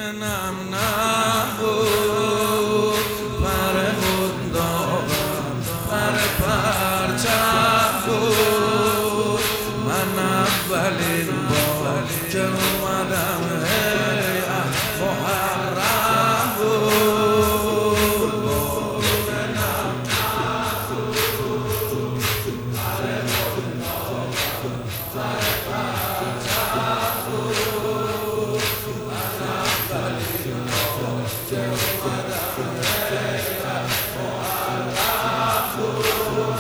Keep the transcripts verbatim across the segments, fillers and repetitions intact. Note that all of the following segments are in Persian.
نم نبود پر خود دارم پر پرچم بود من اولین بار که اومدم هیئت محرم بود نم نبود پر خود دارم پر پرچم بود من اولین بار که اومدم هیئت محرم بود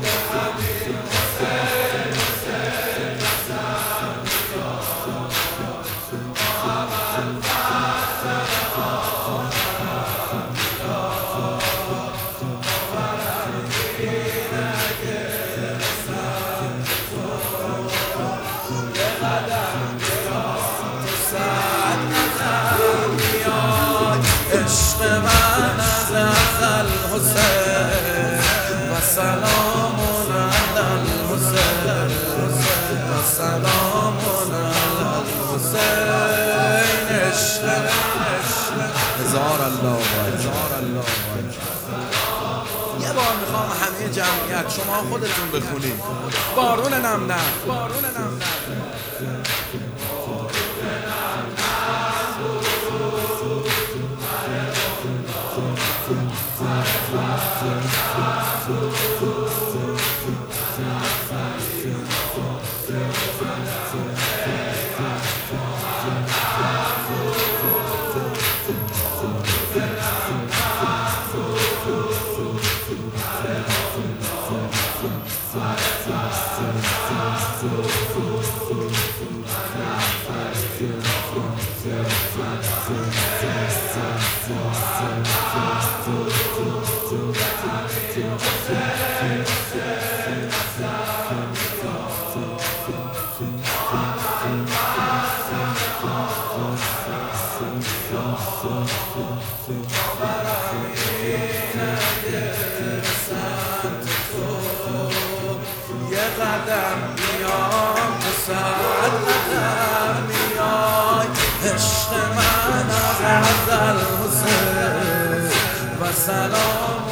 عشق من از ازل حسین و سلام علی الحسین و سلام علی الحسین عشق هزار الله هزار الله یه بار میخوام همه جمعیت شما خودتون بخونید بارون نم نه بارون نم نه یه قدم بیام تو صد قدم بیای عشق من از ازل حسین و سلام